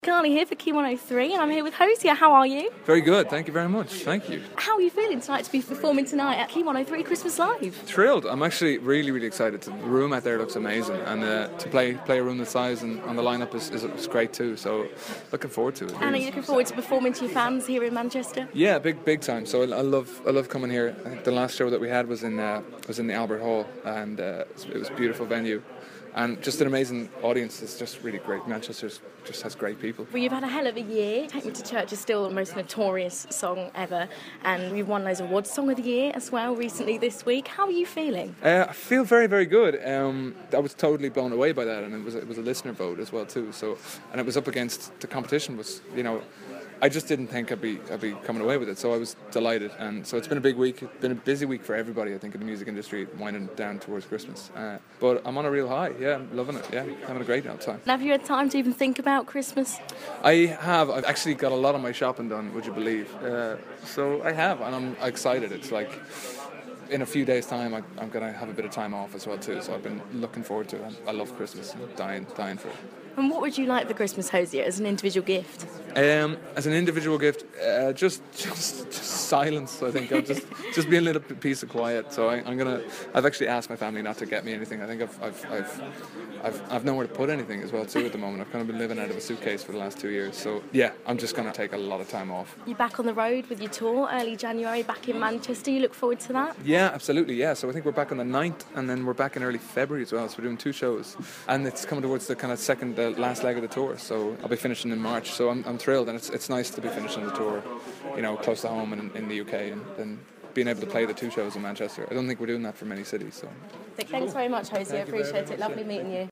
Carly here for Key 103 and I'm here with Hosier. How are you? Very good, thank you very much, thank you. How are you feeling tonight to be performing tonight at Key 103 Christmas Live? Thrilled, I'm actually really excited. The room out there looks amazing, and to play a room this size and on the lineup is great too, so looking forward to it. And are you looking forward to performing to your fans here in Manchester? Yeah, big time, so I love coming here. I think the last show that we had was in the Albert Hall, and it was a beautiful venue. And just an amazing audience. It's just really great. Manchester just has great people. Well, you've had a hell of a year. Take Me to Church is still the most notorious song ever, and you've won loads of awards. Song of the Year as well recently this week. How are you feeling? I feel very good. I was totally blown away by that, and it was a listener vote as well too. So, and it was up against the competition. I just didn't think I'd be coming away with it, so I was delighted. And so it's been a big week. It's been a busy week for everybody, I think, in the music industry, winding down towards Christmas. But I'm on a real high. Yeah, I'm loving it. Yeah, having a great time. And have you had time to even think about Christmas? I have. I've actually got a lot of my shopping done, would you believe? So I have, and I'm excited. It's like, in a few days' time, I'm going to have a bit of time off as well too, so I've been looking forward to it. I love Christmas, I'm dying for it. And what would you like for Christmas, Hosier, as an individual gift? As an individual gift, just silence. I think I'll just be a little piece of quiet. So I've actually asked my family not to get me anything. I think I've nowhere to put anything as well too at the moment. I've kind of been living out of a suitcase for the last 2 years. So yeah, I'm just going to take a lot of time off. You're back on the road with your tour early January, back in Manchester. You look forward to that? Yeah, absolutely. Yeah. So I think we're back on the 9th, and then we're back in early February as well. So we're doing 2 shows, and it's coming towards the kind of the last leg of the tour. So I'll be finishing in March. So I'm thrilled, and it's nice to be finishing the tour, close to home and in the UK, and then being able to play the 2 shows in Manchester. I don't think we're doing that for many cities. So thanks very much, Hosier. Appreciate it. Lovely meeting you.